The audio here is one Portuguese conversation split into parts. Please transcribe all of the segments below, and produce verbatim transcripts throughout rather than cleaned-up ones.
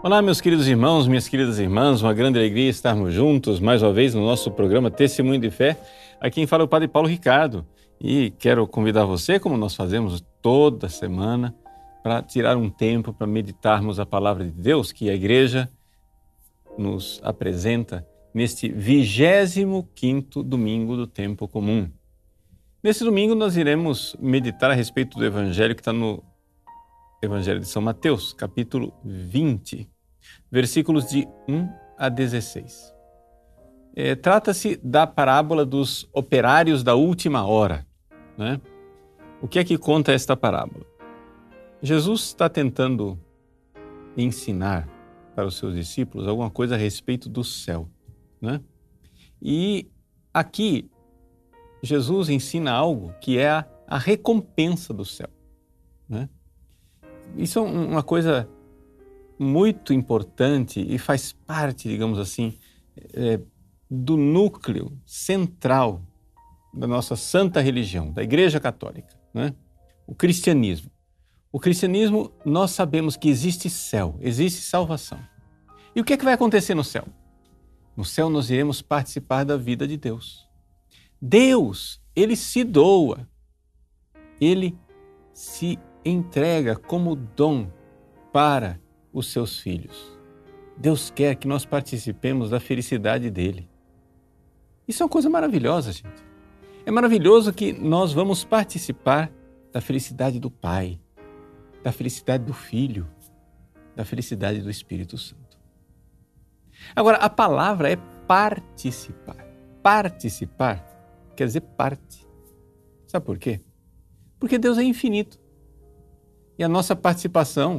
Olá, meus queridos irmãos, minhas queridas irmãs, uma grande alegria estarmos juntos mais uma vez no nosso programa Testemunho de Fé. Aqui quem fala é o Padre Paulo Ricardo e quero convidar você, como nós fazemos toda semana, para tirar um tempo para meditarmos a palavra de Deus que a Igreja nos apresenta neste vigésimo quinto domingo do tempo comum. Nesse domingo nós iremos meditar a respeito do Evangelho que está no Evangelho de São Mateus, capítulo vinte, versículos de um a dezesseis. É, trata-se da parábola dos operários da última hora, né? O que é que conta esta parábola? Jesus está tentando ensinar para os seus discípulos alguma coisa a respeito do céu, né? E aqui Jesus ensina algo que é a, a recompensa do céu, né? Isso é uma coisa muito importante e faz parte, digamos assim, é, do núcleo central da nossa santa religião, da Igreja Católica, né? O cristianismo. O cristianismo, nós sabemos que existe céu, existe salvação. E o que é que vai acontecer no céu? No céu nós iremos participar da vida de Deus. Deus, Ele se doa, Ele se entrega como dom para os seus filhos. Deus quer que nós participemos da felicidade dele. Isso é uma coisa maravilhosa, gente. É maravilhoso que nós vamos participar da felicidade do Pai, da felicidade do Filho, da felicidade do Espírito Santo. Agora, a palavra é participar. Participar quer dizer parte. Sabe por quê? Porque Deus é infinito. E a nossa participação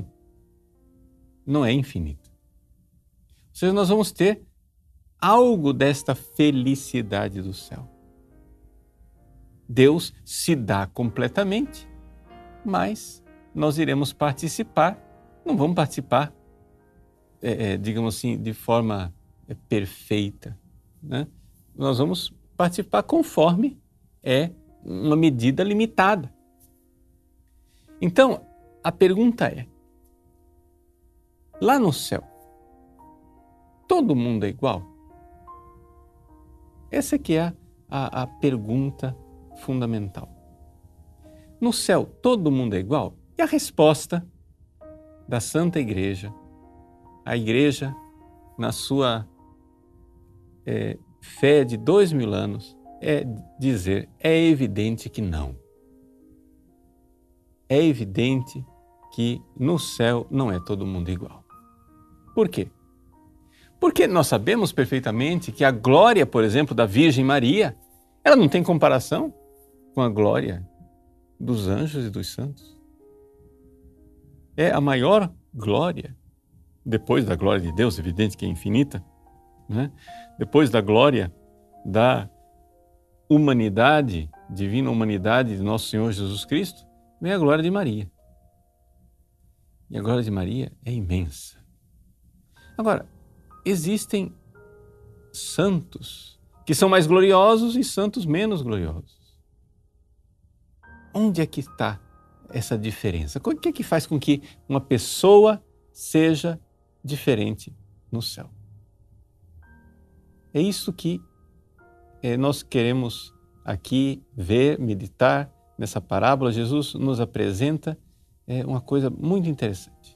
não é infinita. Ou seja, nós vamos ter algo desta felicidade do céu. Deus se dá completamente, mas nós iremos participar, não vamos participar, é, é, digamos assim, de forma é, perfeita, né? Nós vamos participar conforme é uma medida limitada. Então, a pergunta é, lá no céu, todo mundo é igual? Essa aqui é a, a pergunta fundamental. No céu, todo mundo é igual? E a resposta da Santa Igreja, a Igreja, na sua é, fé de dois mil anos, é dizer, é evidente que não. É evidente que no céu não é todo mundo igual. Por quê? Porque nós sabemos perfeitamente que a glória, por exemplo, da Virgem Maria, ela não tem comparação com a glória dos anjos e dos santos. É a maior glória, depois da glória de Deus, evidente que é infinita, né? Depois da glória da humanidade, divina humanidade de nosso Senhor Jesus Cristo, vem a glória de Maria. E a glória de Maria é imensa. Agora, existem santos que são mais gloriosos e santos menos gloriosos. Onde é que está essa diferença? O que é que faz com que uma pessoa seja diferente no céu? É isso que é, nós queremos aqui ver, meditar nessa parábola. Jesus nos apresenta é, uma coisa muito interessante.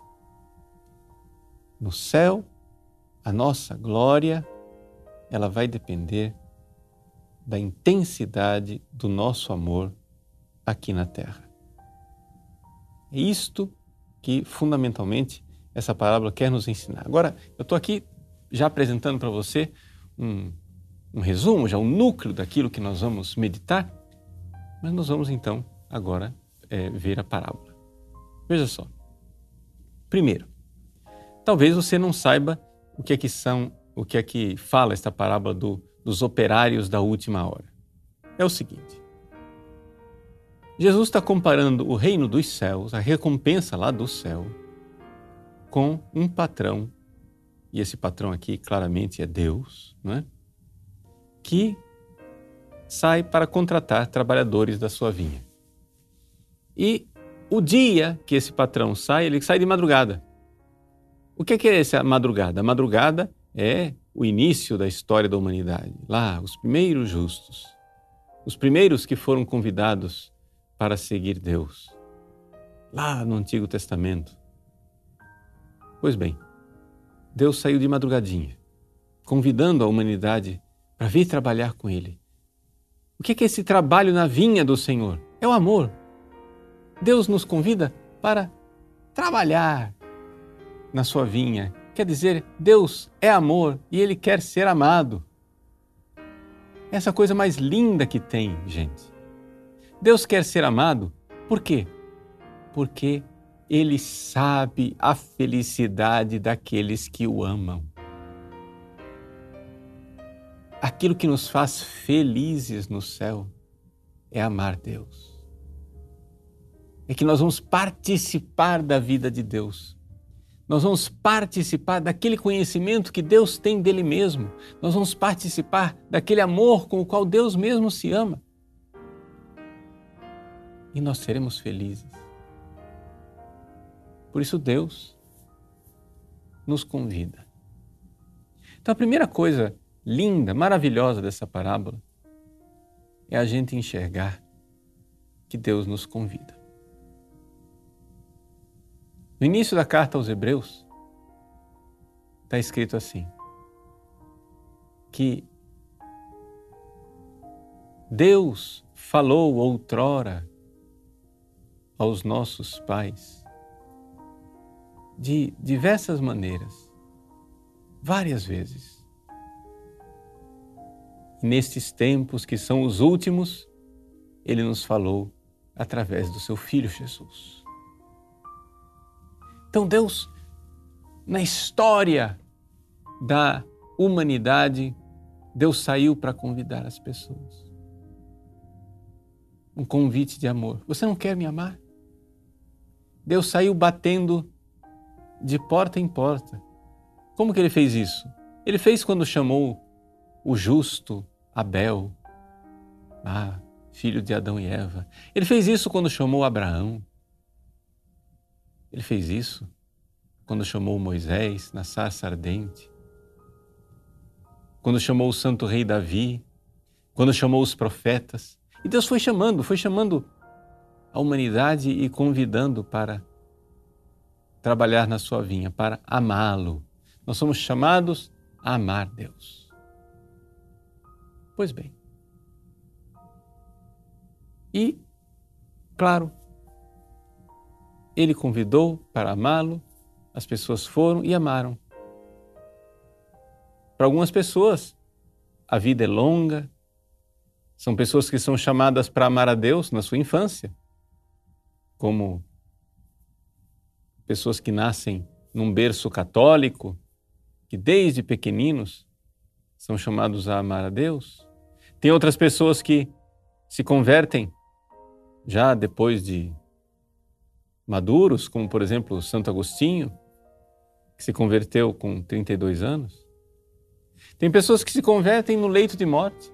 No céu, a nossa glória, ela vai depender da intensidade do nosso amor aqui na terra. É isto que, fundamentalmente, essa parábola quer nos ensinar. Agora, eu estou aqui já apresentando para você um, um resumo, já um núcleo daquilo que nós vamos meditar, mas nós vamos então agora é, ver a parábola. Veja só. Primeiro, talvez você não saiba o que é que são, o que é que fala esta parábola do, dos operários da última hora. É o seguinte. Jesus está comparando o reino dos céus, a recompensa lá do céu, com um patrão, e esse patrão aqui claramente é Deus, não é? Que sai para contratar trabalhadores da sua vinha. E o dia que esse patrão sai, ele sai de madrugada. O que é essa madrugada? A madrugada é o início da história da humanidade. Lá, os primeiros justos, os primeiros que foram convidados para seguir Deus, lá no Antigo Testamento. Pois bem, Deus saiu de madrugadinha, convidando a humanidade para vir trabalhar com Ele. O que é esse trabalho na vinha do Senhor? É o amor. Deus nos convida para trabalhar na sua vinha. Quer dizer, Deus é amor e Ele quer ser amado. Essa coisa mais linda que tem, gente. Deus quer ser amado, por quê? Porque Ele sabe a felicidade daqueles que o amam. Aquilo que nos faz felizes no céu é amar Deus. É que nós vamos participar da vida de Deus. Nós vamos participar daquele conhecimento que Deus tem dele mesmo. Nós vamos participar daquele amor com o qual Deus mesmo se ama. E nós seremos felizes. Por isso Deus nos convida. Então a primeira coisa linda, maravilhosa dessa parábola é a gente enxergar que Deus nos convida. No início da carta aos Hebreus, está escrito assim, que Deus falou outrora aos nossos pais de diversas maneiras, várias vezes. E nestes tempos que são os últimos, Ele nos falou através do seu Filho Jesus. Então Deus, na história da humanidade, Deus saiu para convidar as pessoas. Um convite de amor. Você não quer me amar? Deus saiu batendo de porta em porta. Como que Ele fez isso? Ele fez quando chamou o justo Abel, ah, filho de Adão e Eva. Ele fez isso quando chamou Abraão. Ele fez isso quando chamou Moisés na sarça ardente. Quando chamou o santo rei Davi. Quando chamou os profetas. E Deus foi chamando, foi chamando a humanidade e convidando para trabalhar na sua vinha, para amá-lo. Nós somos chamados a amar Deus. Pois bem. E, claro, Ele convidou para amá-lo, as pessoas foram e amaram. Para algumas pessoas, a vida é longa, são pessoas que são chamadas para amar a Deus na sua infância, como pessoas que nascem num berço católico, que desde pequeninos são chamados a amar a Deus. Tem outras pessoas que se convertem já depois de maduros, como por exemplo Santo Agostinho, que se converteu com trinta e dois anos. Tem pessoas que se convertem no leito de morte,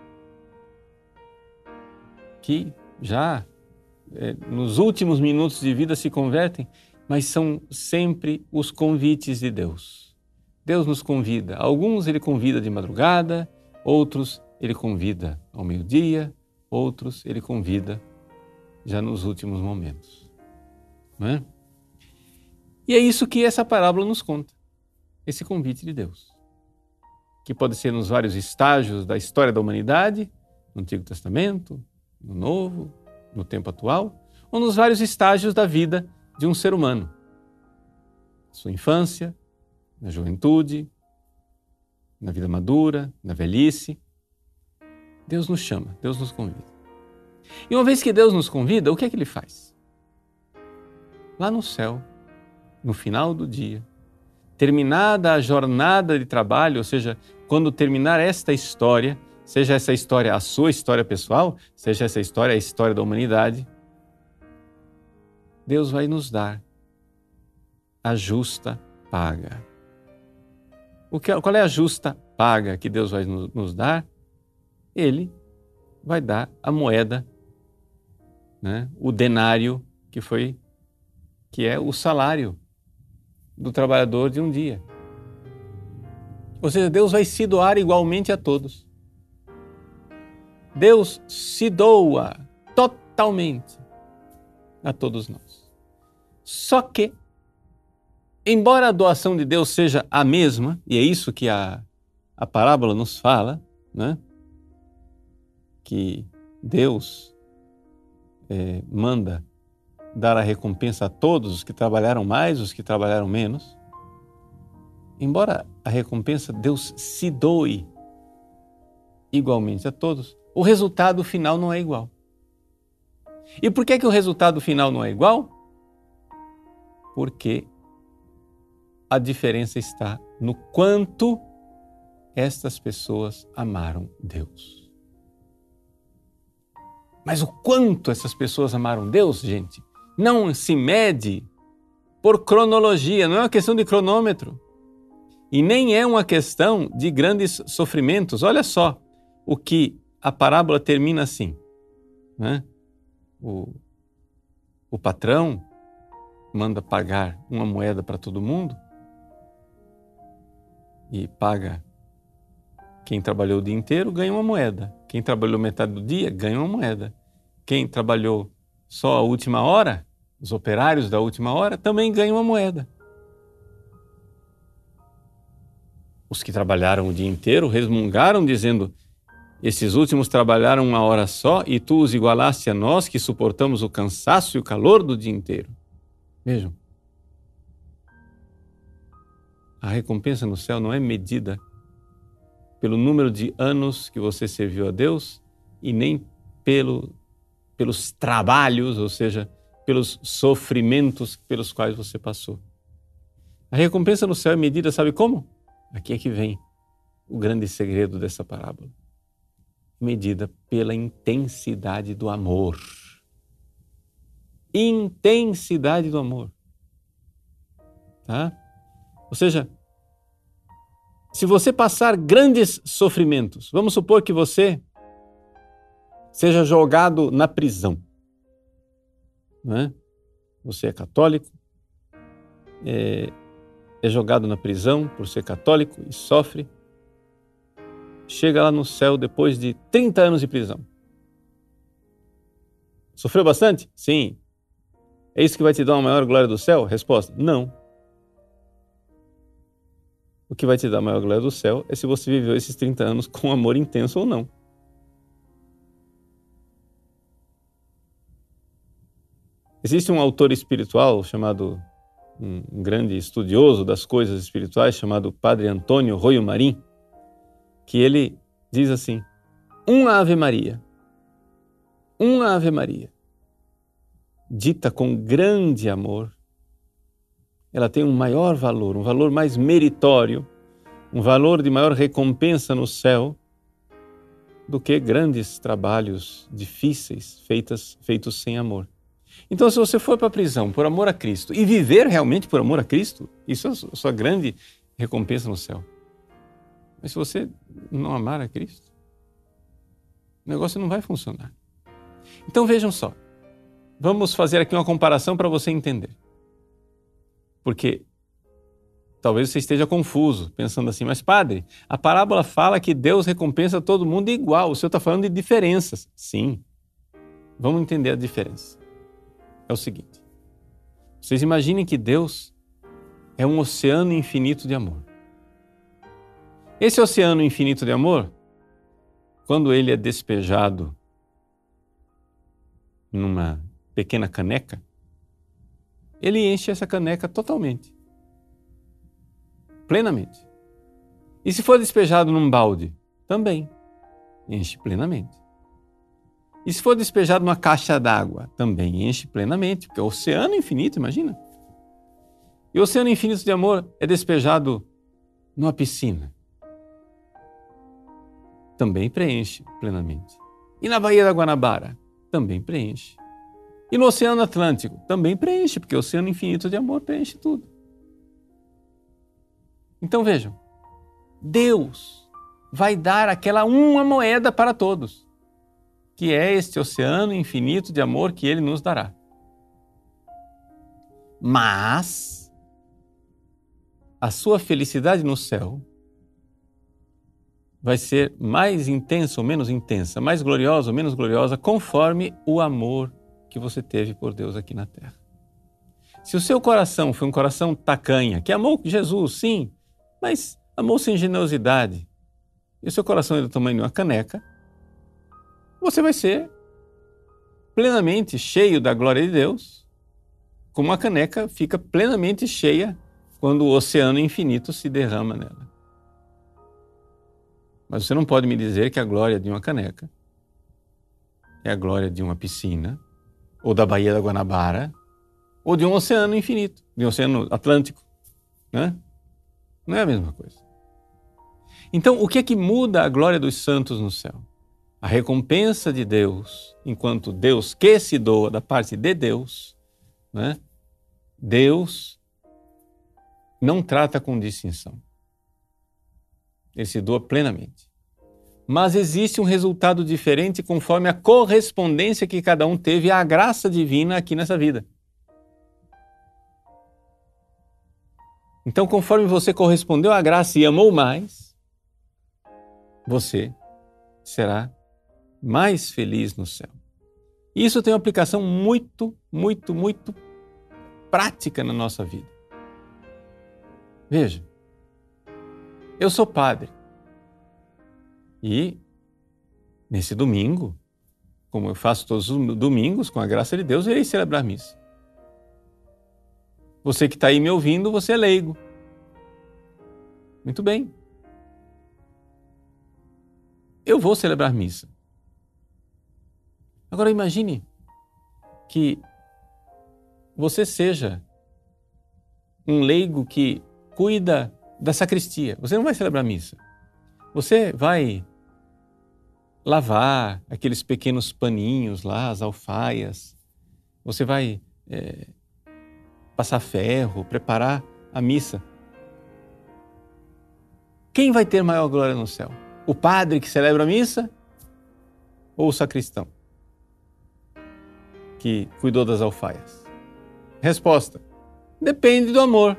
que já é, nos últimos minutos de vida se convertem, mas são sempre os convites de Deus. Deus nos convida. Alguns Ele convida de madrugada, outros Ele convida ao meio-dia, outros Ele convida já nos últimos momentos. Não é? E é isso que essa parábola nos conta, esse convite de Deus, que pode ser nos vários estágios da história da humanidade, no Antigo Testamento, no Novo, no tempo atual, ou nos vários estágios da vida de um ser humano. Sua infância, na juventude, na vida madura, na velhice. Deus nos chama, Deus nos convida. E uma vez que Deus nos convida, o que é que Ele faz? Lá no céu, no final do dia, terminada a jornada de trabalho, ou seja, quando terminar esta história, seja essa história a sua história pessoal, seja essa história a história da humanidade, Deus vai nos dar a justa paga. O que, qual é a justa paga que Deus vai nos, nos dar? Ele vai dar a moeda, né? O denário que foi, que é o salário do trabalhador de um dia. Ou seja, Deus vai se doar igualmente a todos. Deus se doa totalmente a todos nós. Só que, embora a doação de Deus seja a mesma, e é isso que a, a parábola nos fala, né? Que Deus é, manda dar a recompensa a todos os que trabalharam mais, os que trabalharam menos. Embora a recompensa Deus se doe igualmente a todos, o resultado final não é igual. E por que que o resultado final não é igual? Porque a diferença está no quanto estas pessoas amaram Deus. Mas o quanto essas pessoas amaram Deus, gente, não se mede por cronologia, não é uma questão de cronômetro. E nem é uma questão de grandes sofrimentos. Olha só o que a parábola termina assim, né? O, o patrão manda pagar uma moeda para todo mundo e paga quem trabalhou o dia inteiro, ganha uma moeda. Quem trabalhou metade do dia, ganha uma moeda. Quem trabalhou só a última hora, os operários da última hora, também ganham uma moeda. Os que trabalharam o dia inteiro resmungaram, dizendo: esses últimos trabalharam uma hora só e tu os igualaste a nós que suportamos o cansaço e o calor do dia inteiro. Vejam, a recompensa no céu não é medida pelo número de anos que você serviu a Deus e nem pelo, pelos trabalhos, ou seja, pelos sofrimentos pelos quais você passou. A recompensa no céu é medida, sabe como? Aqui é que vem o grande segredo dessa parábola. Medida pela intensidade do amor. Intensidade do amor. Tá? Ou seja, se você passar grandes sofrimentos, vamos supor que você seja jogado na prisão. Né? Você é católico, é, é jogado na prisão por ser católico e sofre. Chega lá no céu depois de trinta anos de prisão. Sofreu bastante? Sim. É isso que vai te dar uma maior glória do céu? Resposta: não. O que vai te dar a maior glória do céu é se você viveu esses trinta anos com amor intenso ou não. Existe um autor espiritual chamado, um, um grande estudioso das coisas espirituais, chamado Padre Antônio Royo Marim, que ele diz assim: uma Ave Maria, uma Ave Maria, dita com grande amor, ela tem um maior valor, um valor mais meritório, um valor de maior recompensa no céu do que grandes trabalhos difíceis feitas, feitos sem amor. Então, se você for para a prisão por amor a Cristo e viver realmente por amor a Cristo, isso é a sua grande recompensa no céu. Mas se você não amar a Cristo, o negócio não vai funcionar. Então vejam só, vamos fazer aqui uma comparação para você entender. Porque talvez você esteja confuso, pensando assim: mas padre, a parábola fala que Deus recompensa todo mundo igual, o senhor está falando de diferenças. Sim, vamos entender a diferença. É o seguinte, vocês imaginem que Deus é um oceano infinito de amor. Esse oceano infinito de amor, quando ele é despejado numa pequena caneca, ele enche essa caneca totalmente, plenamente. E se for despejado num balde, também enche plenamente. E se for despejado numa caixa d'água, também enche plenamente, porque é o oceano infinito, imagina. E o oceano infinito de amor é despejado numa piscina, também preenche plenamente. E na Baía da Guanabara, também preenche. E no Oceano Atlântico, também preenche, porque o oceano infinito de amor preenche tudo. Então vejam, Deus vai dar aquela uma moeda para todos, que é este oceano infinito de amor que Ele nos dará. Mas a sua felicidade no céu vai ser mais intensa ou menos intensa, mais gloriosa ou menos gloriosa, conforme o amor que você teve por Deus aqui na terra. Se o seu coração foi um coração tacanha, que amou Jesus, sim, mas amou sem generosidade, e o seu coração é do tamanho de uma caneca, você vai ser plenamente cheio da glória de Deus, como uma caneca fica plenamente cheia quando o oceano infinito se derrama nela. Mas você não pode me dizer que a glória de uma caneca é a glória de uma piscina, ou da Baía da Guanabara, ou de um oceano infinito, de um oceano Atlântico, né? Não é a mesma coisa. Então, o que é que muda a glória dos santos no céu? A recompensa de Deus, enquanto Deus que se doa da parte de Deus, né? Deus não trata com distinção. Ele se doa plenamente. Mas existe um resultado diferente conforme a correspondência que cada um teve à graça divina aqui nessa vida. Então, conforme você correspondeu à graça e amou mais, você será mais feliz no céu. Isso tem uma aplicação muito, muito, muito prática na nossa vida. Veja, eu sou padre e nesse domingo, como eu faço todos os domingos, com a graça de Deus, eu irei celebrar missa. Você que está aí me ouvindo, você é leigo. Muito bem. Eu vou celebrar missa. Agora imagine que você seja um leigo que cuida da sacristia. Você não vai celebrar missa. Você vai lavar aqueles pequenos paninhos lá, as alfaias. Você vai é, passar ferro, preparar a missa. Quem vai ter maior glória no céu? O padre que celebra a missa ou o sacristão que cuidou das alfaias? Resposta: depende do amor.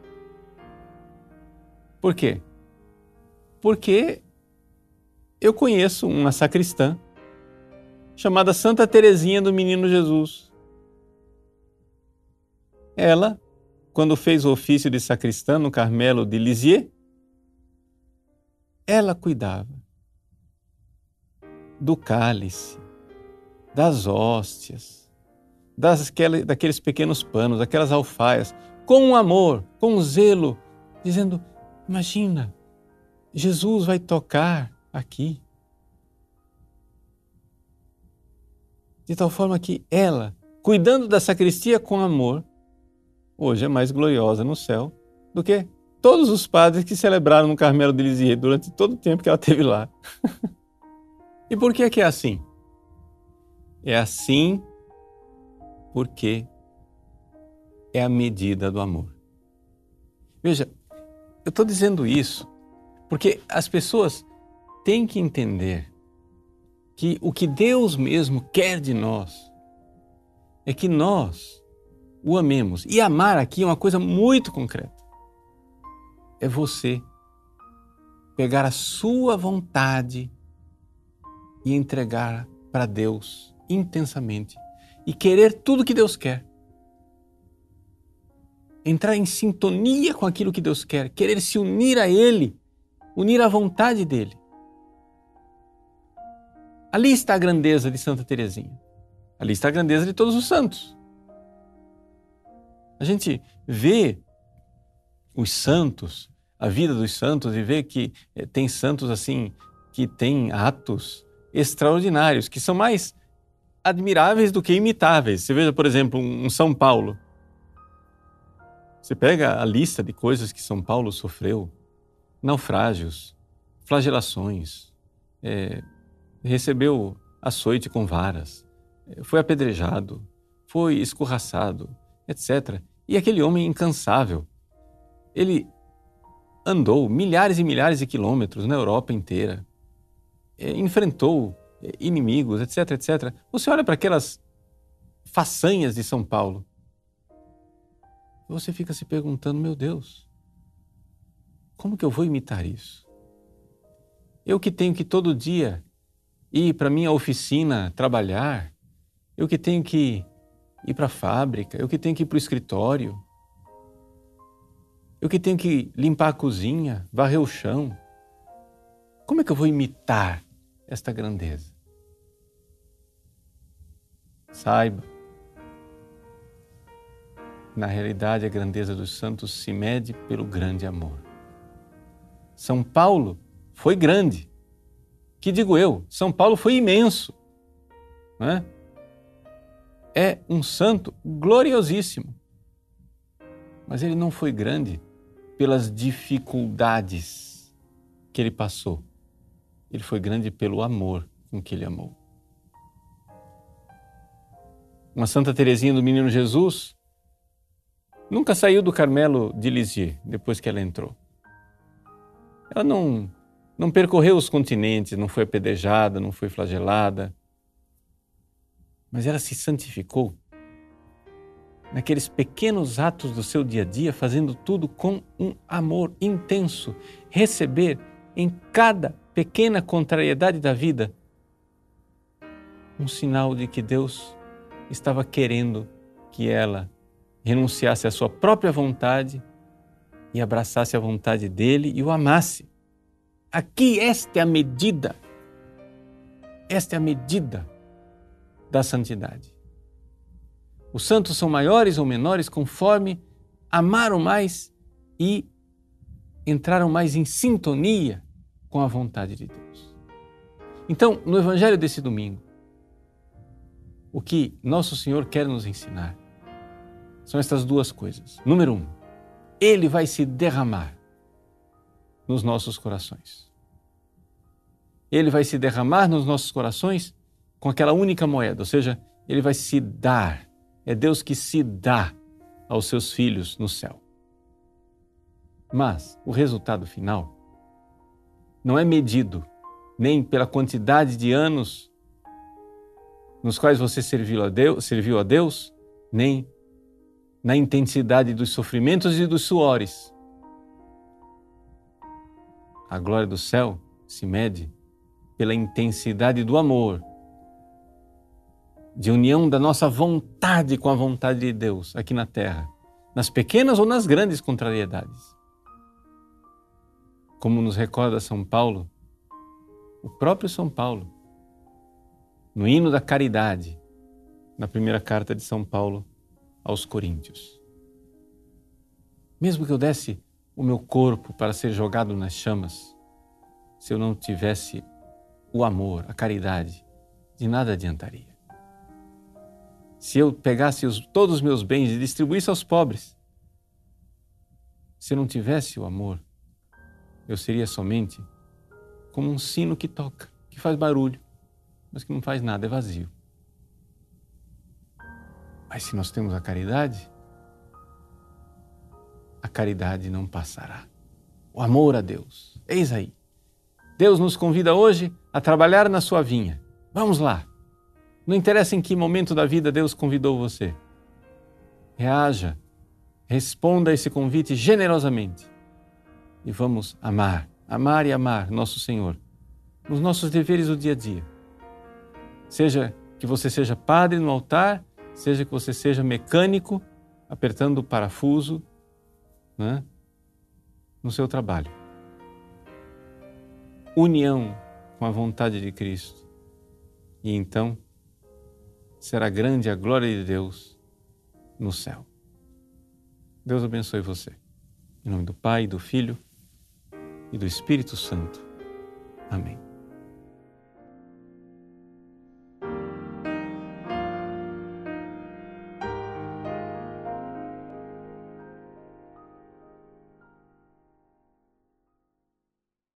Por quê? Porque eu conheço uma sacristã chamada Santa Teresinha do Menino Jesus. Ela, quando fez o ofício de sacristã no Carmelo de Lisieux, ela cuidava do cálice, das hóstias, das, daqueles pequenos panos, daquelas alfaias, com amor, com zelo, dizendo: imagina, Jesus vai tocar aqui. De tal forma que ela, cuidando da sacristia com amor, hoje é mais gloriosa no céu do que todos os padres que celebraram no Carmelo de Lisieux durante todo o tempo que ela esteve lá. E por que que é assim? É assim porque é a medida do amor. Veja, eu estou dizendo isso porque as pessoas têm que entender que o que Deus mesmo quer de nós é que nós o amemos. E amar aqui é uma coisa muito concreta. É você pegar a sua vontade e entregar para Deus intensamente e querer tudo que Deus quer. Entrar em sintonia com aquilo que Deus quer, querer se unir a Ele, unir à vontade dEle. Ali está a grandeza de Santa Teresinha. Ali está a grandeza de todos os santos. A gente vê os santos, a vida dos santos, e vê que tem santos assim, que têm atos extraordinários, que são mais admiráveis do que imitáveis. Você veja, por exemplo, um São Paulo. Você pega a lista de coisas que São Paulo sofreu: naufrágios, flagelações, é, recebeu açoite com varas, foi apedrejado, foi escorraçado, etcétera. E aquele homem incansável, ele andou milhares e milhares de quilômetros na Europa inteira, enfrentou inimigos, etc, etcétera. Você olha para aquelas façanhas de São Paulo, você fica se perguntando: meu Deus, como que eu vou imitar isso? Eu que tenho que todo dia ir para minha oficina trabalhar, eu que tenho que ir para a fábrica, eu que tenho que ir para o escritório, eu que tenho que limpar a cozinha, varrer o chão. Como é que eu vou imitar esta grandeza? Saiba, na realidade a grandeza dos santos se mede pelo grande amor. São Paulo foi grande. Que digo eu, São Paulo foi imenso. Não é? É um santo gloriosíssimo. Mas ele não foi grande pelas dificuldades que ele passou. Ele foi grande pelo amor com que ele amou. Uma Santa Teresinha do Menino Jesus nunca saiu do Carmelo de Lisieux depois que ela entrou. Ela não, não percorreu os continentes, não foi apedrejada, não foi flagelada, mas ela se santificou naqueles pequenos atos do seu dia a dia, fazendo tudo com um amor intenso, receber em cada pequena contrariedade da vida um sinal de que Deus estava querendo que ela renunciasse à sua própria vontade e abraçasse a vontade dele e o amasse. Aqui esta é a medida, esta é a medida da santidade. Os santos são maiores ou menores conforme amaram mais e entraram mais em sintonia com a vontade de Deus. Então, no Evangelho desse domingo, o que Nosso Senhor quer nos ensinar são estas duas coisas. Número um, Ele vai se derramar nos nossos corações. Ele vai se derramar nos nossos corações com aquela única moeda, ou seja, Ele vai se dar. É Deus que se dá aos seus filhos no céu. Mas o resultado final não é medido nem pela quantidade de anos nos quais você serviu a Deus, serviu a Deus, nem na intensidade dos sofrimentos e dos suores. A glória do céu se mede pela intensidade do amor, de união da nossa vontade com a vontade de Deus aqui na terra, nas pequenas ou nas grandes contrariedades. Como nos recorda São Paulo, o próprio São Paulo, no hino da caridade, na primeira carta de São Paulo aos Coríntios. Mesmo que eu desse o meu corpo para ser jogado nas chamas, se eu não tivesse o amor, a caridade, de nada adiantaria. Se eu pegasse os, todos os meus bens e distribuísse aos pobres, se eu não tivesse o amor, eu seria somente como um sino que toca, que faz barulho, mas que não faz nada, é vazio. Mas se nós temos a caridade, a caridade não passará. O amor a Deus. Eis aí. Deus nos convida hoje a trabalhar na sua vinha. Vamos lá. Não interessa em que momento da vida Deus convidou você. Reaja, responda a esse convite generosamente. E vamos amar, amar e amar nosso Senhor nos nossos deveres do dia a dia. Seja que você seja padre no altar, seja que você seja mecânico, apertando o parafuso, né, no seu trabalho. União com a vontade de Cristo. E então será grande a glória de Deus no céu. Deus abençoe você. Em nome do Pai, do Filho e do Espírito Santo. Amém.